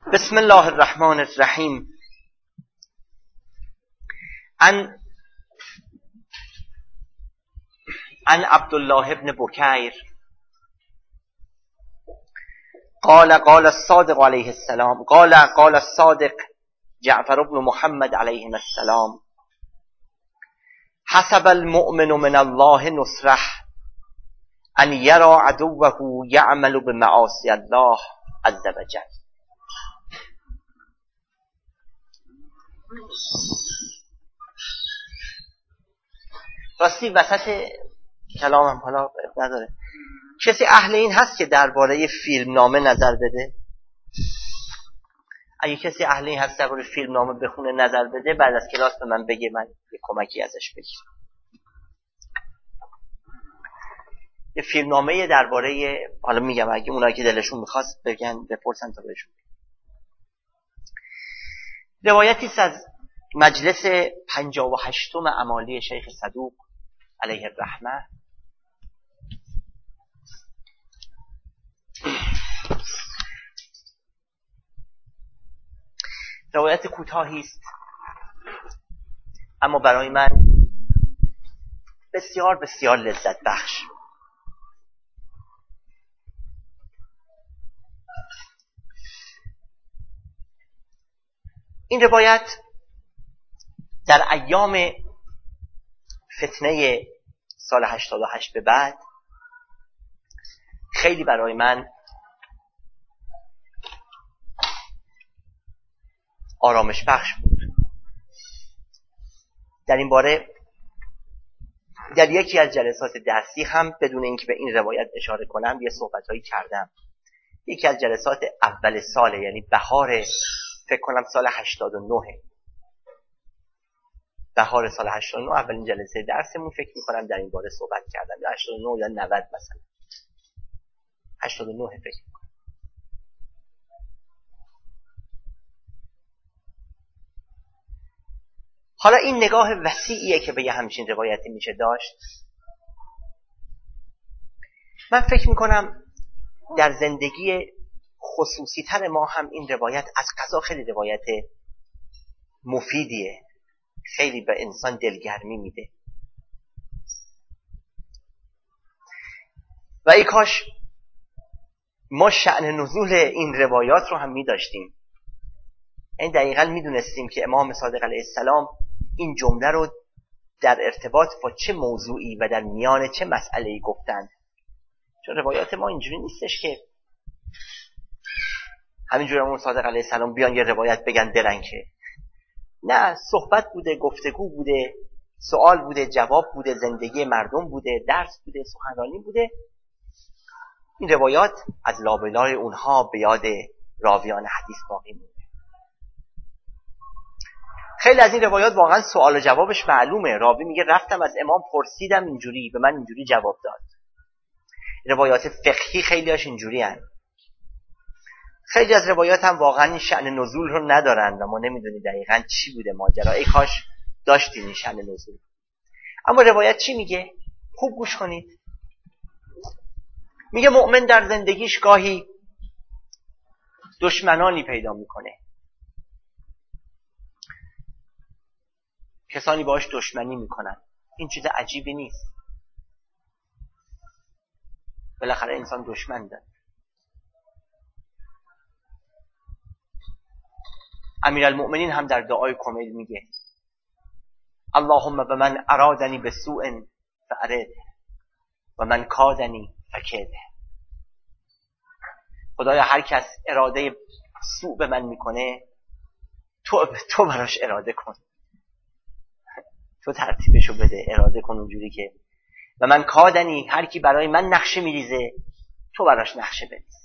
بسم الله الرحمن الرحیم. عن عبد الله بن بكير قال الصادق عليه السلام قال الصادق جعفر بن محمد عليه السلام: حسب المؤمن من الله نصره ان يرى عدوه يعمل بمعاصي الله عز وجل. راستی وسط کلامم حالا نداره، کسی اهل این هست که درباره فیلم نامه نظر بده؟ اگه کسی اهل این هست درباره فیلم نامه بخونه نظر بده، بعد از کلاس به من بگه، من یه کمکی ازش بگیرم. یه فیلم نامه درباره، حالا میگم اگه اونایی که دلشون میخواست بگن بپرسن تا بهشون. روایتی است از مجلس 58م امالی شیخ صدوق علیه الرحمه. روایت کوتاهی است اما برای من بسیار بسیار لذت بخش. این روایت در ایام فتنه سال 88 به بعد خیلی برای من آرامش بخش بود. در این باره در یکی از جلسات درسی هم بدون اینکه به این روایت اشاره کنم یه صحبت‌هایی کردم. یکی از جلسات اول ساله، یعنی بهار، فکر کنم سال 89، بهار سال 89 اولین جلسه درسمون فکر می‌کنم در این باره صحبت کردم، یا 89 یا 90 مثلا 89 فکر می‌کنم. حالا این نگاه وسیعیه که به یه همچین روایتی میشه داشت. من فکر می‌کنم در زندگی خصوصی تر ما هم این روایت از قضا خیلی روایت مفیدیه، خیلی به انسان دلگرمی میده و ای کاش ما شأن نزول این روایات رو هم میداشتیم. این دقیقاً میدونستیم که امام صادق علیه السلام این جمله رو در ارتباط با چه موضوعی و در میان چه مسئله‌ای گفتند. چون روایات ما اینجوری نیستش که همینجوری امام صادق علیه السلام بیان یه روایت بگن درنگه. نه، صحبت بوده، گفتگو بوده، سوال بوده، جواب بوده، زندگی مردم بوده، درس بوده، سخنرانی بوده. این روایات از لابلای اونها به یاد راویان حدیث باقی مونده. خیلی از این روایات واقعا سوال و جوابش معلومه. راوی میگه رفتم از امام پرسیدم اینجوری، به من اینجوری جواب داد. روایات فقهی خیلی هاش اینجوری هن. خیلی از روایات هم واقعا این شأن نزول رو ندارن و ما نمیدونیم دقیقاً چی بوده ماجرا. ای کاش داشتیم این شأن نزول. اما روایت چی میگه؟ خوب گوش کنید. میگه مؤمن در زندگیش گاهی دشمنانی پیدا میکنه، کسانی باهاش دشمنی میکنن. این چیز عجیبی نیست، بالاخره انسان دشمن داره. امیرالمؤمنین هم در دعای کمیل میگه اللهم بمن ارادنی بسوء فأرده و من کادنی فکده. خدایا هر کس اراده سوء به من میکنه تو براش اراده کن، تو ترتیبشو بده، اراده کن اونجوری که. و من کادنی، هر کی برای من نقشه میریزه تو براش نقشه بریز.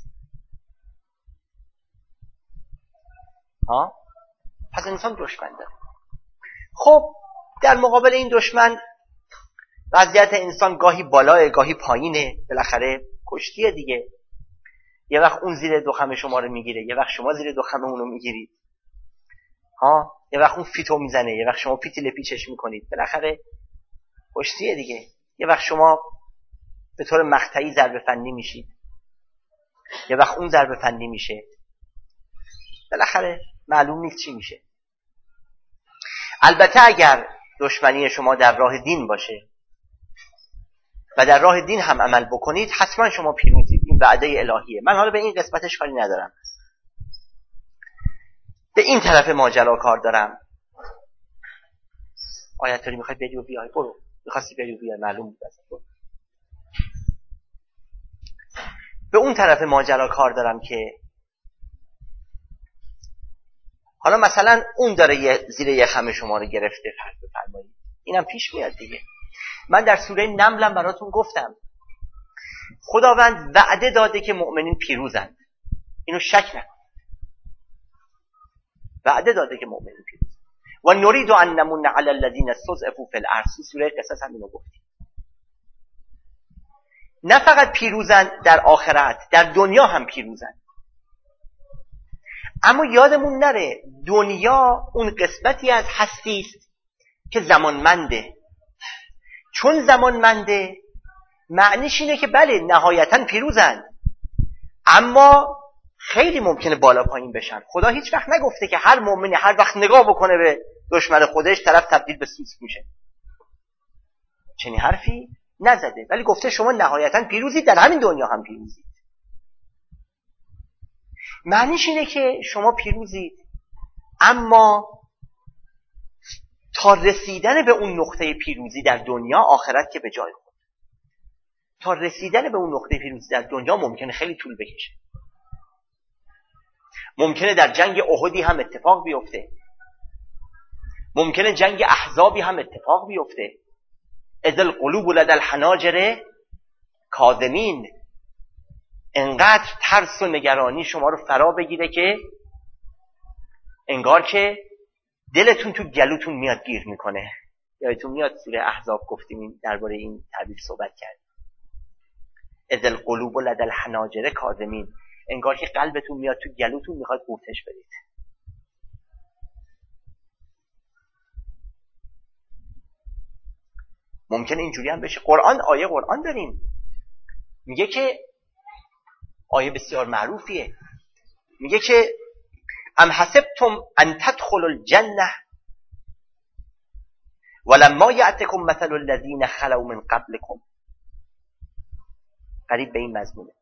پس انسان دشمن داره. خب در مقابل این دشمن وضعیت انسان گاهی بالاه گاهی پایینه، بالاخره کشتیه دیگه. یه وقت اون زیر دخم شما رو میگیره، یه وقت شما زیر دخم اونو میگیرید. یه وقت اون فیتو میزنه، یه وقت شما فیتیل پیچش میکنید. بالاخره کشتیه دیگه. یه وقت شما به طور مقطعی ضربه فنی میشید، یه وقت اون ضربه فنی میشه. بالاخره معلوم نیست چی میشه. البته اگر دشمنی شما در راه دین باشه و در راه دین هم عمل بکنید حتما شما پیروزید. این وعده الهیه. من حالا به این قسمتش کاری ندارم، به این طرف ماجرا کار دارم. آیت داری میخوای بری و بیای؟ برو. میخواستی بری و بیای، معلوم بود ازت. برو. به اون طرف ماجرا کار دارم که حالا مثلا اون داره زیر یه خم شما رو گرفته، فرض بفرمایید. اینم پیش میاد دیگه. من در سوره نملم براتون گفتم خداوند وعده داده که مؤمنین پیروزند. اینو شک نکن. وعده داده که مؤمنین پیروزند. و نريد ان نمن علی الذین استضعفوا فی الارض. سوره قصص هم اینو گفتیم. نه فقط پیروزند در آخرت، در دنیا هم پیروزند. اما یادمون نره دنیا اون قسمتی از هستی است که زمانمنده. چون زمانمنده معنیش اینه که بله نهایتا پیروزند، اما خیلی ممکنه بالا پایین بشن. خدا هیچ وقت نگفته که هر مؤمنی هر وقت نگاه بکنه به دشمن خودش طرف تبدیل به سوسک میشه. چنین حرفی نزده، ولی گفته شما نهایتا پیروزید، در همین دنیا هم پیروزید. معنیش اینه که شما پیروزید، اما تا رسیدن به اون نقطه پیروزی در دنیا، آخرت که به جای خود، تا رسیدن به اون نقطه پیروزی در دنیا ممکنه خیلی طول بکشه. ممکنه در جنگ احدی هم اتفاق بیفته، ممکنه جنگ احزابی هم اتفاق بیفته. اذ القلوب لدى الحناجر کاظمین. انقدر ترس و نگرانی شما رو فرا بگیره که انگار که دلتون تو گلوتون میاد گیر میکنه. یادتون میاد سوره احزاب گفتیم درباره این تعبیر صحبت کردیم. اذ القلوب لدى الحناجر کاظمین. انگار که قلبتون میاد تو گلوتون میخواد قورتش بدید. ممکنه اینجوری هم بشه. آیه قرآن داریم میگه که آیه بسیار معروفیه، میگه که ام حسبتم ان تدخلوا الجنه ولما یأتکم مثل الذین خلوا من قبلکم. قریب به این مضمونه.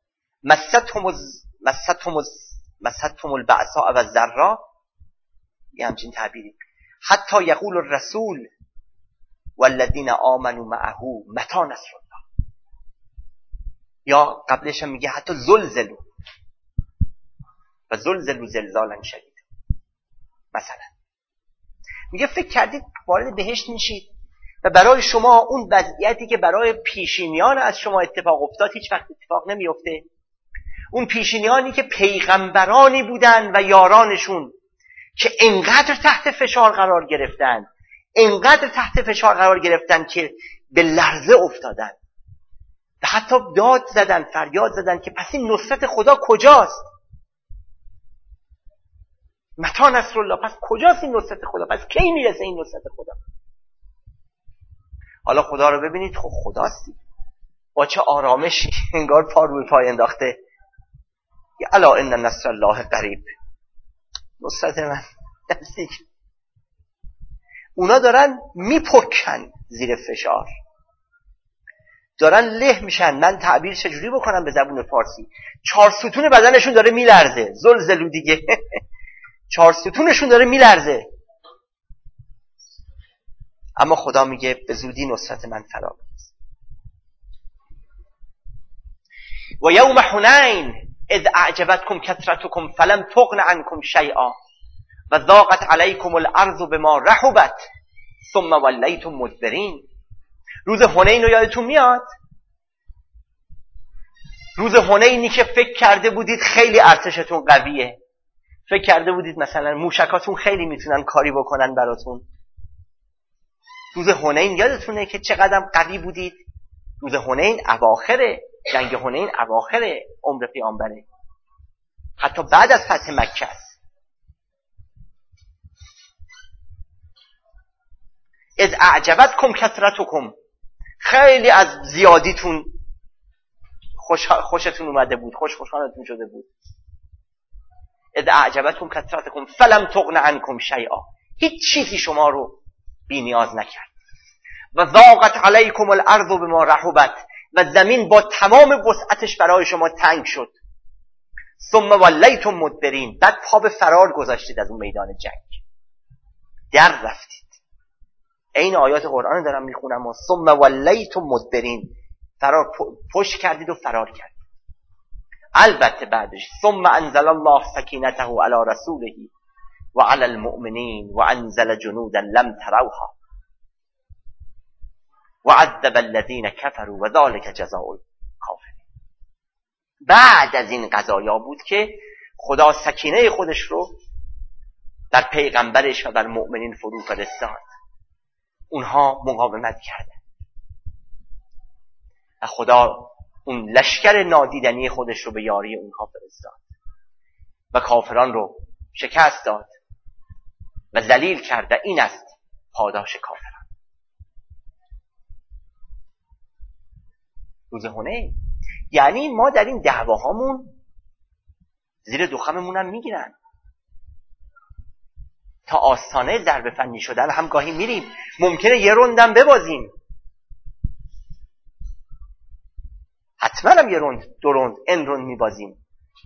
مستهم البأساء والضراء. یه همچین تعبیری. حتی یقول الرسول والذین آمنوا معه متی نصر الله. یا قبلش هم میگه حتی زلزلوا و زلزلوا زلزالا شدید. مثلا میگه فکر کردید وارد بهشت میشید و برای شما اون وضعیتی که برای پیشینیان از شما اتفاق افتاد هیچ وقت اتفاق نمیفته. اون پیشینیانی که پیغمبرانی بودن و یارانشون که انقدر تحت فشار قرار گرفتن که به لرزه افتادن و حتی داد زدن، فریاد زدن که پس این نصرت خدا کجاست؟ متی نصر الله. پس کجاست این نصرت خدا؟ پس کی میرسه این نصرت خدا؟ حالا خدا رو ببینید، خب خداستی با چه آرامشی انگار پا روی پای انداخته. الا ان نصر الله قریب. نصرت من نزدیک. اونا دارن میپکن زیر فشار، دارن له میشن. من تعبیر چجوری بکنم به زبون فارسی؟ 4 ستون بدنشون داره میلرزه. زلزلو دیگه 4 ستونشون داره میلرزه. اما خدا میگه به زودی نصرت من فرا میرسه. و یوم حنین اذ اعجبتکم کثرتکم فلم تغن عنکم شیئا و ضاقت علیکم الارض بما رحبت ثم ولیتم مدبرین. روز حنین رو یادتون میاد؟ روز حنینی که فکر کرده بودید خیلی ارتشتون قویه، فکر کرده بودید مثلا موشکاتون خیلی میتونن کاری بکنن براتون. روز حنین یادتونه که چقدر قوی بودید؟ روز حنین اواخره، جنگ حنین اواخره عمر پیامبره، حتی بعد از فتح مکه است. اذ اعجبتکم کثرتکم. خیلی از زیادیتون خوشتون اومده بود، خوشحالتون شده بود. اذ اعجبتکم کثرتکم فلم تغن عنکم شیئا، هیچ چیزی شما رو بی نیاز نکرد. و ضاقت علیکم الارض بما رحبت، و زمین با تمام وسعتش برای شما تنگ شد. ثم ولیتم مدبرین، بعد پا به فرار گذاشتید از اون میدان جنگ، در رفتید. این آیات قرآن دارم میخونم. و ثم ولیتم مدبرین، فرار، پشت کردید و فرار کردید. البته بعدش ثم انزل الله سکینته علی رسوله و علی المؤمنین و انزل جنودا لم تروها و عذب الذین کفروا و ذلک جزاء الکافرین. بعد از این قضایا بود که خدا سکینه خودش رو در پیغمبرش و بر مؤمنین فرو فرستاد. اونها مقاومت کردند و خدا اون لشکر نادیدنی خودش رو به یاری اونها فرستاد و کافران رو شکست داد و ذلیل کرد. و این است پاداش کافران. روز حنین یعنی ما در این دعواهامون زیر دخممون هم میگیرن، تا آستانه ضرب فنی شدن هم گاهی میریم. ممکنه یه روندم ببازیم، حتما هم یه روند، دو روند، ان روند میبازیم،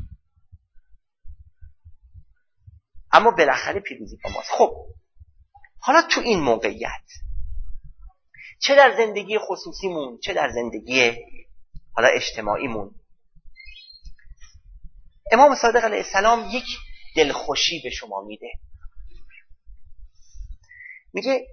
اما بالاخره پیروزی با ماست. خب حالا تو این موقعیت، چه در زندگی خصوصیمون چه در زندگی حالا اجتماعیمون، امام صادق علیه السلام یک دلخوشی به شما میده. میگه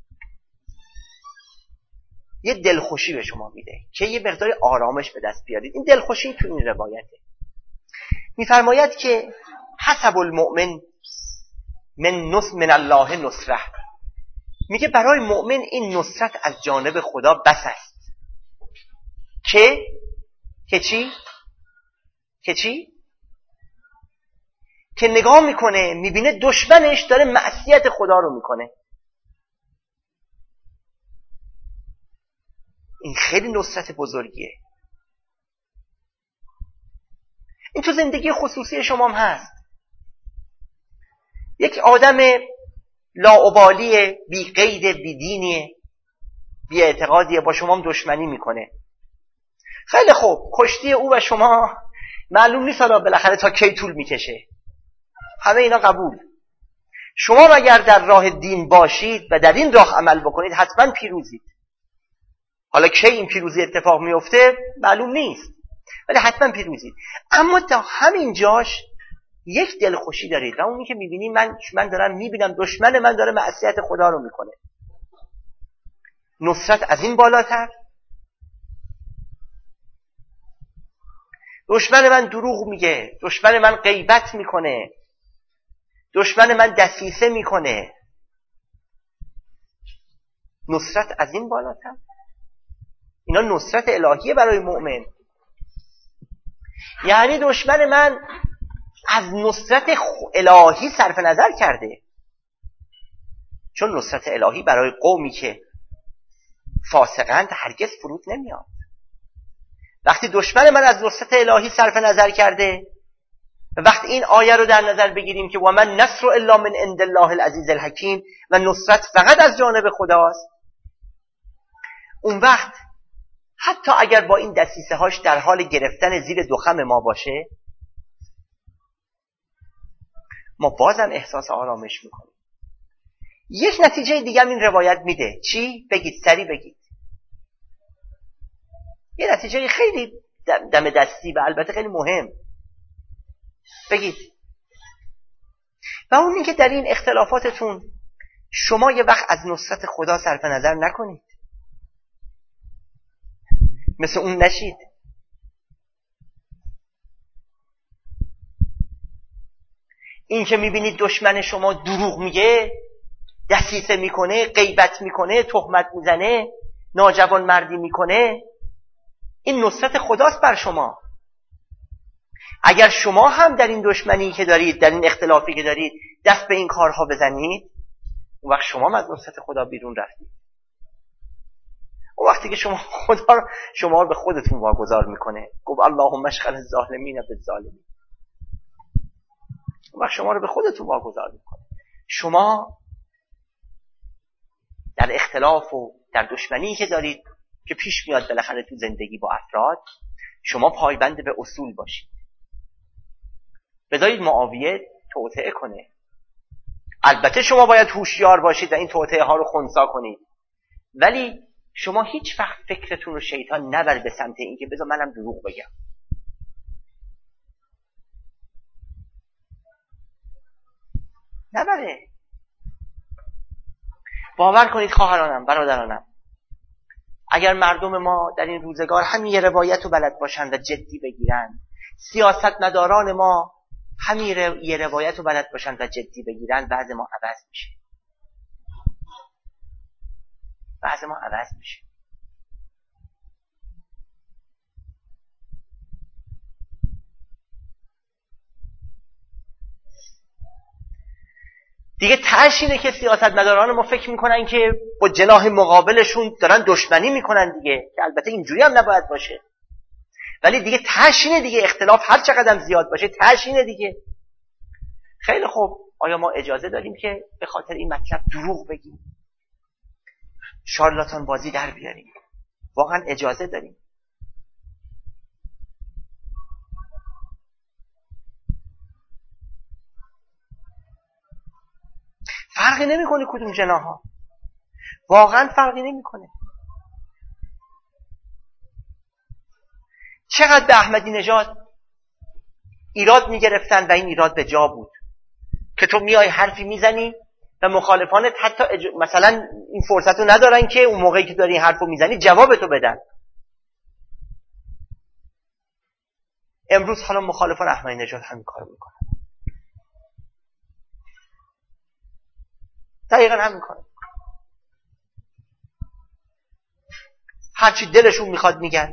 یه دلخوشی به شما میده که یه مقدار آرامش به دست بیارید. این دلخوشی تو این روایته. میفرماید که حسب المؤمن من الله نصره، میگه برای مؤمن این نصرت از جانب خدا بس است که چی؟ که نگاه میکنه میبینه دشمنش داره معصیت خدا رو میکنه. این خیلی نصرت بزرگیه. این تو زندگی خصوصی شما هم هست. یک آدم لاابالی، بی قید، بی دینی، بی اعتقادیه، با شما هم دشمنی میکنه. خیلی خوب، کشتی او و شما معلوم نیست حالا بالاخره تا کی طول میکشه. همه اینا قبول. شما اگر در راه دین باشید و در این راه عمل بکنید حتما پیروزید. حالا کی این پیروزی اتفاق میفته معلوم نیست، ولی حتما پیروزید. اما تا همین جاش یک دلخوشی دارید و اونی که میبینی من دارم میبینم دشمن من داره معصیت خدا رو میکنه. نصرت از این بالاتر. دشمن من دروغ میگه، دشمن من غیبت میکنه، دشمن من دسیسه میکنه. نصرت از این بالاتر. اینا نصرت الهیه برای مؤمن. یعنی دشمن من از نصرت الهی صرف نظر کرده، چون نصرت الهی برای قومی که فاسقند هرگز فرود نمیاد. وقتی دشمن من از نصرت الهی صرف نظر کرده، وقتی این آیه رو در نظر بگیریم که و من نصر الا من عند الله العزیز الحکیم، و نصرت فقط از جانب خداست، اون وقت حتی اگر با این دسیسه هاش در حال گرفتن زیر دخم ما باشه، ما بازم احساس آرامش میکنیم. یک نتیجه دیگه این روایت میده. چی؟ بگید، سریع بگید. یه نتیجه خیلی دم دستی و البته خیلی مهم. بگید. و اون این که در این اختلافاتتون شما یه وقت از نصرت خدا صرف نظر نکنید، مثل اون نشید. این که میبینید دشمن شما دروغ میگه، دسیسه میکنه، غیبت میکنه، تهمت میزنه، ناجوان مردی میکنه، این نصرت خداست بر شما. اگر شما هم در این دشمنی که دارید، در این اختلافی که دارید، دست به این کارها بزنید، اون وقت شما از نصرت خدا بیرون رفتید. اون وقتی که خدا شما رو به خودتون واگذار میکنه. گفت اللهم اشغل الظالمین بالظالمین. و شما رو به خودتون واگذار میکنه. شما در اختلاف و در دشمنی که دارید که پیش میاد بالاخره تو زندگی با افراد، شما پایبند به اصول باشید. بذارید معاویه توطئه کنه. البته شما باید هوشیار باشید و این توطئه ها رو خنثی کنید، ولی شما هیچ وقت فکرتون رو شیطان نبره به سمت این که بذار منم دروغ بگم. نبره. باور کنید خواهرانم، برادرانم، اگر مردم ما در این روزگار همین یه روایت رو بلد باشن و جدی بگیرن، سیاستمداران ما همین یه روایت رو بلد باشن و جدی بگیرن، وضع ما عوض میشه. وضع ما عوض میشه. دیگه تهش اینه که سیاستمداران ما فکر میکنن که با جناح مقابلشون دارن دشمنی میکنن دیگه، که البته اینجوری هم نباید باشه، ولی دیگه تهش اینه دیگه، اختلاف هر چقدر زیاد باشه تهش اینه دیگه. خیلی خوب، آیا ما اجازه داریم که به خاطر این مطلب دروغ بگیم، شارلاتان بازی در بیاریم؟ واقعا اجازه داریم؟ فرقی نمیکنه کدوم جناح‌ها، واقعا فرقی نمیکنه. چقدر به احمدی نژاد ایراد میگرفتن و این ایراد به جا بود که تو میای حرفی میزنی و مخالفانت حتی مثلا این فرصت رو ندارن که اون موقعی که داری این حرف رو میزنی جوابتو بدن. امروز حالا مخالفان احمدی نژاد همین کار میکنن، دقیقا همین کار. هرچی دلشون میخواد میگن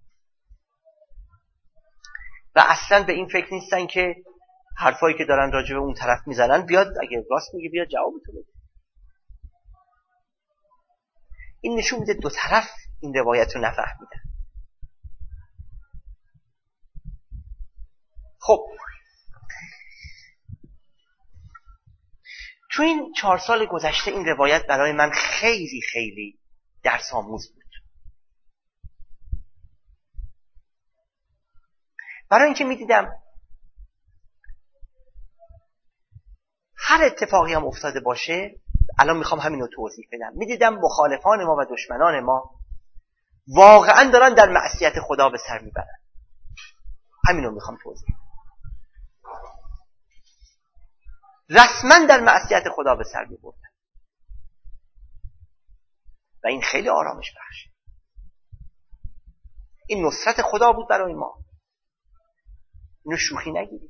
و اصلا به این فکر نیستن که حرفایی که دارن راجع به اون طرف میزنن بیاد، اگه راست میگه بیاد جوابتو بده. این نشون میده دو طرف این روایت رو نفهمیدن. خب تو این 4 سال گذشته این روایت برای من خیلی خیلی درس آموز بود. برای اینکه میدیدم هر اتفاقی هم افتاده باشه، الان میخوام همین رو توضیح بدم، میدیدم مخالفان ما و دشمنان ما واقعا دارن در معصیت خدا به سر میبرن. همین رو میخوام توضیح بدم. رسما در معصیت خدا به سر میبردن و این خیلی آرامش بخشه. این نصرت خدا بود برای ما، اینو شوخی نگیرید.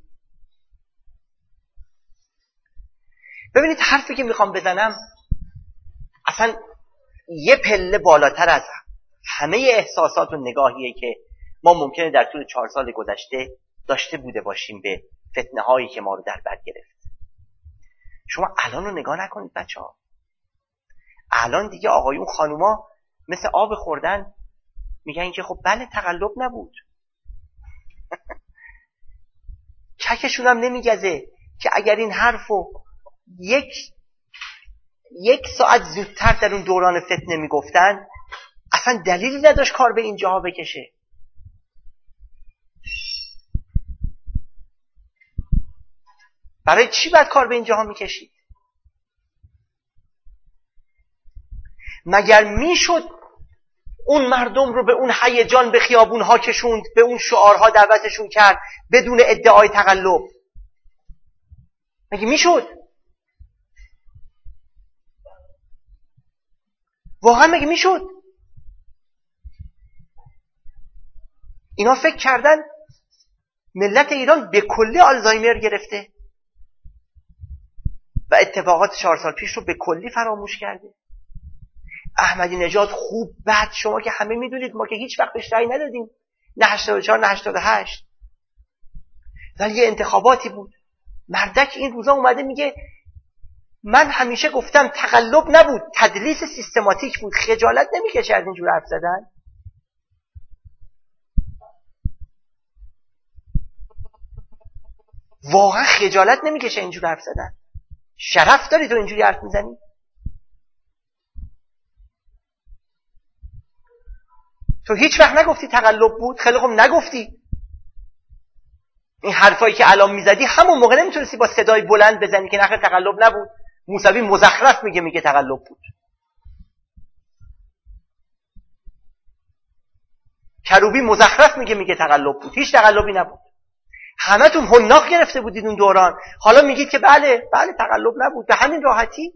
ببینید حرفی که میخوام بزنم اصلا یه پله بالاتر از همه احساسات و نگاهیه که ما ممکنه در طول 4 سال گذشته داشته بوده باشیم به فتنه هایی که ما رو در بر گرفت. شما الان رو نگاه نکنید بچه ها. الان دیگه آقایون خانوما مثل آب خوردن میگن که خب بله تقلب نبود. ککشون هم نمیگزه که اگر این حرفو یک ساعت زودتر در اون دوران فتنه میگفتن اصلا دلیلی نداشت کار به اینجاها بکشه. برای چی باید کار به اینجاها میکشید؟ مگر میشد اون مردم رو به اون هیجان به خیابونها کشوند، به اون شعارها دعوتشون کرد بدون ادعای تقلب؟ مگه میشد؟ واقعا مگه میشد؟ اینا فکر کردن ملت ایران به کلی آلزایمر گرفته و اتفاقات 4 سال پیش رو به کلی فراموش کرده. احمدی نژاد خوب بد شما که همه میدونید، ما که هیچ وقت بهش رأی ندادیم، نه 84 نه 88، ولی یه انتخاباتی بود. مردک این روزا اومده میگه من همیشه گفتم تقلب نبود، تدلیس سیستماتیک بود. خجالت نمیکشه از اینجور حرف زدن؟ واقعا خجالت نمیکشه اینجور حرف زدن؟ شرف داری تو اینجوری حرف میزنی؟ تو هیچ وقت نگفتی تقلب بود؟ خیلی خوب نگفتی. این حرفایی که الان میزدی همون موقع نمیتونستی با صدای بلند بزنی که نخیر تقلب نبود. موسوی مزخرف میگه تقلب بود. کروبی مزخرف میگه تقلب بود. هیچ تقلبی نبود. همتون حناق گرفته بودید اون دوران. حالا میگید که بله تقلب نبود. به همین راحتی.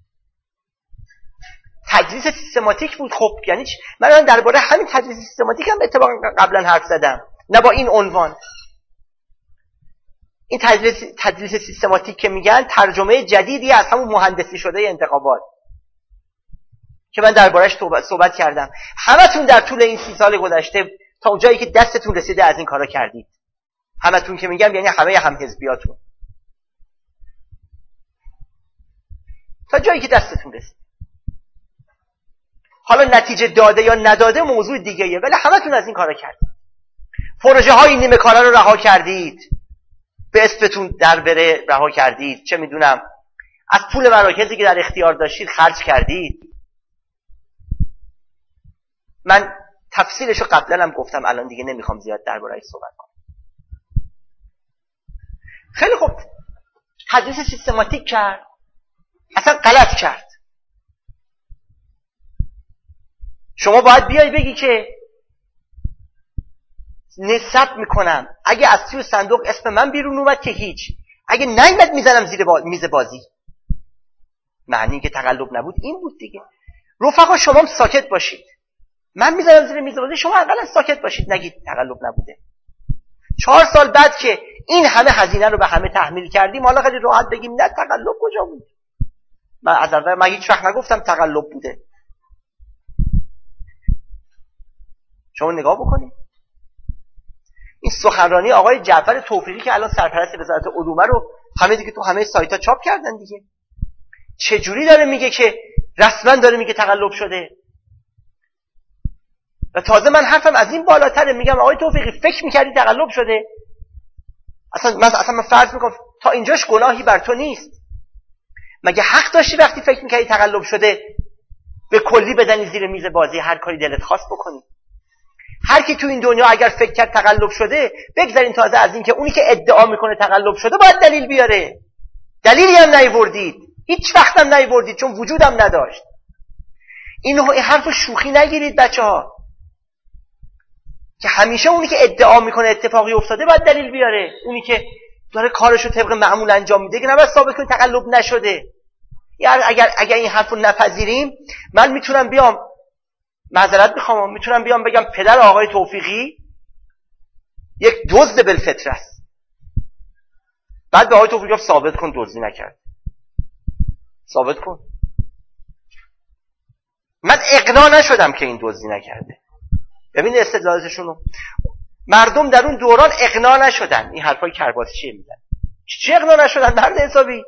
تدریس سیستماتیک بود. خب یعنی من درباره همین تدریس سیستماتیک هم اتفاقا قبلا حرف زدم، نه با این عنوان. این تدریس سیستماتیک که میگن ترجمه جدیدی از همون مهندسی شده انتخابات که من درباره‌اش صحبت کردم. همتون در طول این 30 سال گذشته تا جایی که دستتون رسیده از این کارا کردید. همتون که میگم یعنی همه هم حزبیاتون. تا جایی که دستتون رسید. حالا نتیجه داده یا نداده موضوع دیگه‌ایه، ولی همتون از این کارا کردید. پروژه های نیمه کاره رو رها کردید. به اسمتون در بره رها کردید. چه میدونم از پول مراکزی که در اختیار داشتید خرج کردید. من تفصیلشو قبلا هم گفتم، الان دیگه نمیخوام زیاد درباره‌اش صحبت کنم. خیلی خوب، تدریس سیستماتیک کرد، اصلا غلط کرد. شما باید بیای بگی که نسبت میکنم اگه از توی صندوق اسم من بیرون اومد که هیچ، اگه نیامد میزنم زیر میز بازی. معنی که تقلب نبود این بود دیگه. رفقا شما هم ساکت باشید. من میزنم زیر میز بازی، شما اقلا ساکت باشید، نگید تقلب نبوده. 4 سال بعد که این همه هزینه رو به همه تحمیل کردیم، حالا خیلی راحت بگیم نه تقلب کجا بود. من هیچ وقت نگفتم تقلب بوده. شما نگاه بکنید این سخنرانی آقای جعفر توفیقی که الان سرپرست وزارت علومه رو همه دیگه تو همه سایت‌ها چاپ کردن دیگه. چه جوری داره میگه که رسما داره میگه تقلب شده. و تازه من حرفم از این بالاتره، میگم آقای توفیقی فکر می‌کردی تقلب شده؟ اصلا من فرض میکنم تا اینجاش گناهی بر تو نیست. مگه حق داشتی وقتی فکر می‌کردی تقلب شده به کلی بزنی زیر میز بازی، هر کاری دلت خواست بکنی؟ هر کی تو این دنیا اگر فکر کرد تقلب شده، بگذارین تازه از این که اونی که ادعا میکنه تقلب شده باید دلیل بیاره. دلیلی هم نیاوردید، هیچ وقت هم نیاوردید، چون وجودم نداشت. این حرفو شوخی نگیرید بچه‌ها، که همیشه اونی که ادعا میکنه اتفاقی افتاده باید دلیل بیاره. اونی که داره کارشو طبق معمول انجام میده که نباید ثابت کنه تقلب نشده. یعنی اگر این حرفو نپذیریم، من میتونم بیام معذرت میخوام، میتونم بیام بگم پدر آقای توفیقی یک دزد بالفطره است. بعد به آقای توفیقی ثابت کن دزدی نکرد. ثابت کن. من اقناع نشدم که این دزدی نکرده. ببین استدلالشون رو. مردم در اون دوران اقناع نشدن. این حرفای کرباسچیه میزنن. چی اقناع نشدن مرد حسابی؟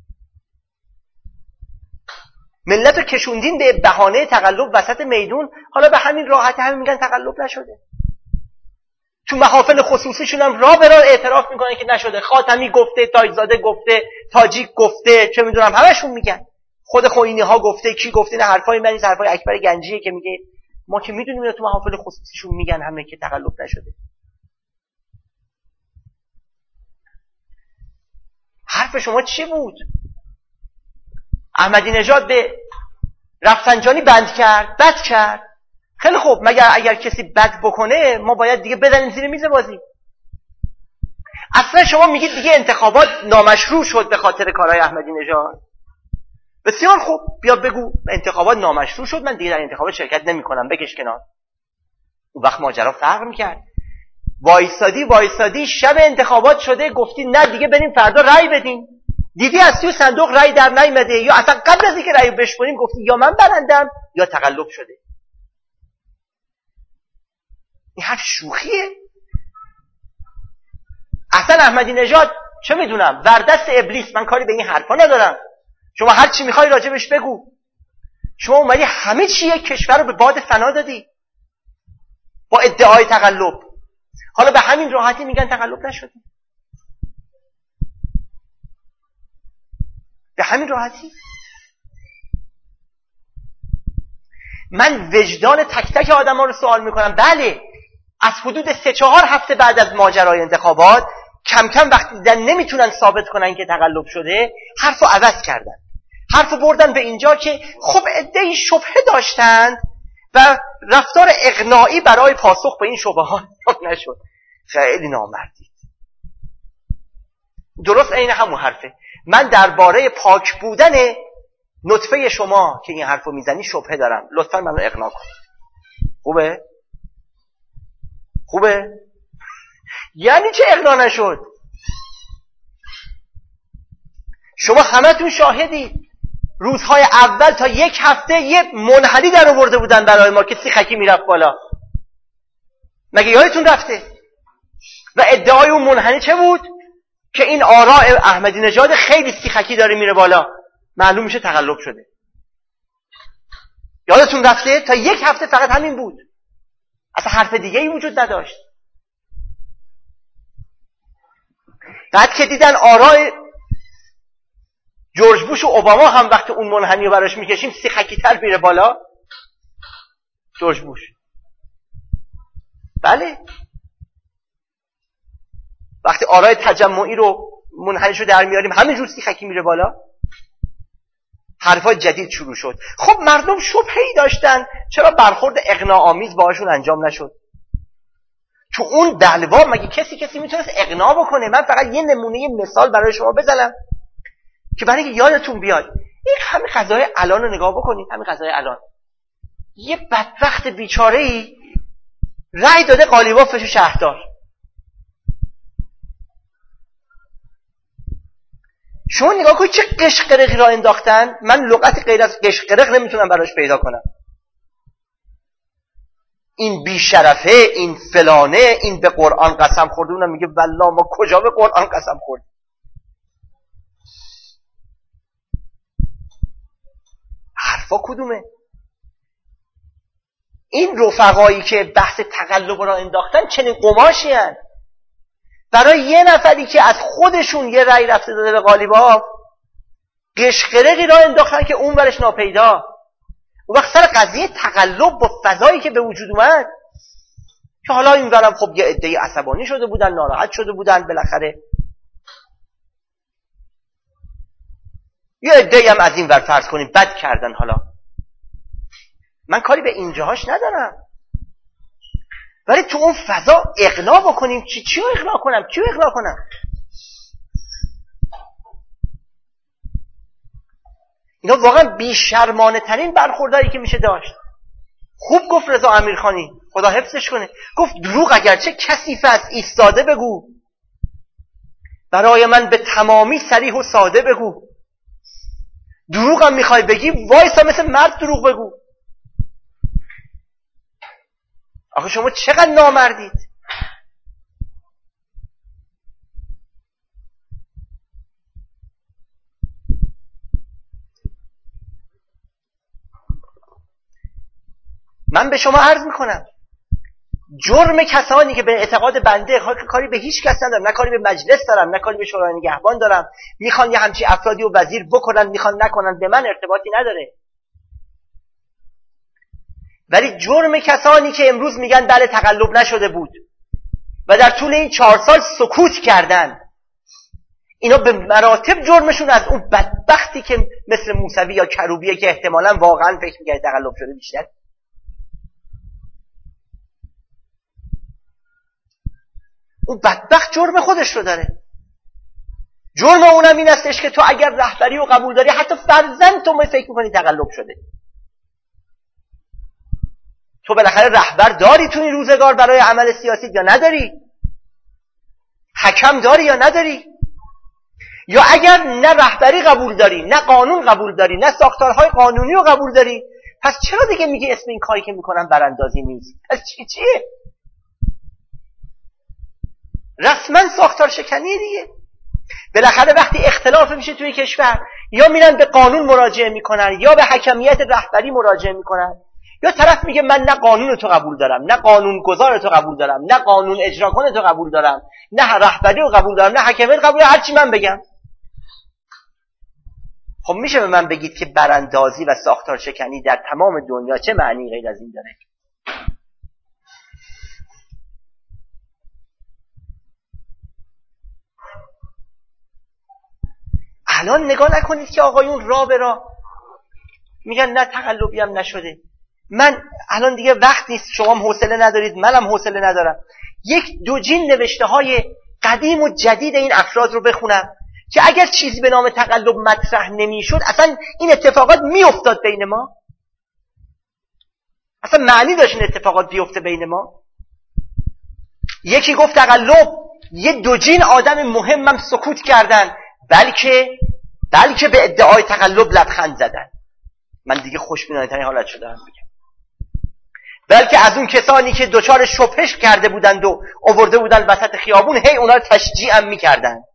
ملت رو کشوندین به بهانه تقلب وسط میدون، حالا به همین راحتی همین میگن تقلب نشده. تو محافل خصوصیشون هم راه به راه اعتراف میکنن که نشده. خاتمی گفته، تاجزاده گفته، تاجیک گفته، چه میدونم همشون میگن. خود خوئینی ها گفته، کی گفته، نه حرفای من نیست، حرفای اکبر گنجیه که میگه ما که میدونیم اینا تو محافل خصوصیشون میگن همه که تقلب نشده. حرف شما چی بود؟ احمدی نژاد به رفسنجانی بند کرد. خیلی خوب، مگر اگر کسی بد بکنه ما باید دیگه بزنیم زیر میز بازی؟ اصلا شما میگید دیگه انتخابات نامشروع شد به خاطر کارهای احمدی نژاد. بسیار خوب، بیا بگو انتخابات نامشروع شد، من دیگه در انتخابات شرکت نمی‌کنم، بکش کنار. اون وقت ماجرا فرق می‌کرد. وایسادی شب انتخابات شده، گفتی نه دیگه بریم فردا رأی بدیم. دیدی از توی صندوق رأی در نیامده، یا اصلا قبل از اینکه رأی بشمونیم گفتی یا من برندم یا تقلب شده. این حرف شوخیه. اصلا احمدی نژاد چه میدونم وردست ابلیس، من کاری به این حرفا ندارم. شما هر چی میخوای راجبش بگو. شما اومدی همه چی یک کشور رو به باد فنا دادی با ادعای تقلب. حالا به همین راحتی میگن تقلب نشده. همین راحتی. من وجدان تک تک آدم ها رو سوال میکنم. بله، از حدود 3-4 هفته بعد از ماجرای انتخابات کم کم وقتی دیدن نمیتونن ثابت کنن که تقلب شده، حرفو عوض کردن. حرفو بردن به اینجا که خب عده‌ای شبهه داشتند و رفتار اقناعی برای پاسخ به این شبهات نشد. خیلی نامردید. درست عین همون حرفه. من درباره پاک بودن نطفه شما که این حرفو میزنی شبهه دارم، لطفا منو اقناع کن. خوبه؟ یعنی چه اقناع نشد؟ شما همتون شاهدید. روزهای اول تا 1 هفته یه منحنی در آورده بودن برای ما که سیخکی میرفت بالا. مگه یادتون رفته؟ و ادعای اون منحنی چه بود؟ که این آراء احمدی نژاد خیلی سیخکی داره میره بالا، معلوم میشه تقلب شده. یادتون رفته؟ تا 1 هفته فقط همین بود، اصلا حرف دیگه ای وجود نداشت. بعد که دیدن آراء جورج بوش و اوباما هم وقتی اون منحنی رو براش میکشیم سیخکی تر میره بالا. جورج بوش، بله، وقتی آراء تجمعی رو منحنیشو در میاریم همینجور سیخکی میره بالا. حرفای جدید شروع شد. خب مردم شبهه‌ای داشتن، چرا برخورد اقناع‌آمیز باهاشون انجام نشد؟ تو اون دلوا مگه کسی میتونست اقناع بکنه؟ من فقط یه نمونه مثال برای شما بزنم که برای اینکه یادتون بیاد. این همین قضای الان رو نگاه بکنید. همین قضای الان یه بدبخت بیچاره‌ای رأی داده قالیبافشو شهردار. شما نگاه کنید چه قشقرقی را انداختن. من لغت غیر از قشقرق نمیتونم براش پیدا کنم. این بیشرفه، این فلانه، این به قرآن قسم خورده. اونم میگه والله ما کجا به قرآن قسم خوردیم؟ حرفا کدومه؟ این رفقایی که بحث تقلب را انداختن چنین قماشی هن. برای یه نفری که از خودشون یه رأی رفته داده به قالیباف قشقرقی را انداختن که اون برش ناپیدا. اون وقت سر قضیه تقلب با فضایی که به وجود اومد که حالا این برم خب یه عده‌ای عصبانی شده بودن، ناراحت شده بودن، بالاخره یه عده‌ای هم از این ور فرض کنیم بد کردن. حالا من کاری به اینجاهاش ندارم، ولی تو اون فضا اقناع بکنیم. چی رو اقناع کنم؟ اینا واقعا بیشرمانه ترین برخوردایی که میشه داشت. خوب گفت رضا امیرخانی، خدا حفظش کنه، گفت دروغ اگرچه کثیف است ایستاده بگو، برای من به تمامی صریح و ساده بگو. دروغ هم میخوای بگی وایسا مثل مرد دروغ بگو. آخه شما چقدر نامردید. من به شما عرض میکنم جرم کسانی که به اعتقاد بنده کاری به هیچ کس ندارم، نه کاری به مجلس دارم، نه کاری به شورای نگهبان دارم، میخوان یه همچی افرادی و وزیر بکنن، میخوان نکنن، به من ارتباطی نداره. ولی جرم کسانی که امروز میگن بله تقلب نشده بود و در طول این 4 سال سکوت کردن، اینا به مراتب جرمشون از اون بدبختی که مثل موسوی یا کروبیه که احتمالاً واقعاً فکر می‌کنه تقلب شده بیشتر. اون بدبخت جرم خودش رو داره. جرم اونم این استش که تو اگر رهبری رو قبول داری، حتی فرضاً تو فکر می‌کنی تقلب شده، تو بالاخره رهبر داری تو این روزگار برای عمل سیاسی یا نداری؟ حکم داری یا نداری؟ یا اگر نه رهبری قبول داری، نه قانون قبول داری، نه ساختارهای قانونی رو قبول داری، پس چرا دیگه میگی اسم این کاری که میکنن براندازی نیست؟ پس چیه؟ رسما ساختار شکنی دیگه. بالاخره وقتی اختلاف میشه توی کشور، یا میرن به قانون مراجعه میکنن یا به حکمیت رهبری مراجعه میکنن، یا طرف میگه من نه قانون تو قبول دارم، نه قانون گذار تو قبول دارم، نه قانون اجرا کنه تو قبول دارم، نه رهبری رو قبول دارم، نه حکمیت قبول دارم، هر چی من بگم. خب میشه به من بگید که براندازی و ساختار شکنی در تمام دنیا چه معنی غیر از این داره؟ الان نگاه نکنید که آقایون راه به راه میگن نه تقلبی هم نشده. من الان دیگه وقت نیست، شما هم حوصله ندارید، منم حوصله ندارم. یک دوجین نوشته های قدیم و جدید این افراد رو بخونم که اگر چیزی به نام تقلب مطرح نمیشد اصلا این اتفاقات میافتاد بین ما؟ اصلا معنی داشت این اتفاقات بیفته بین ما؟ یکی گفت تقلب، یه دوجین آدم مهمم سکوت کردن، بلکه به ادعای تقلب لبخند زدن. من دیگه خوشبینانه‌ترین حالت شدم میگم. بلکه از اون کسانی که دوچار شبهش کرده بودند و آورده بودن وسط خیابون، هی اونا رو تشجیع هم میکردن.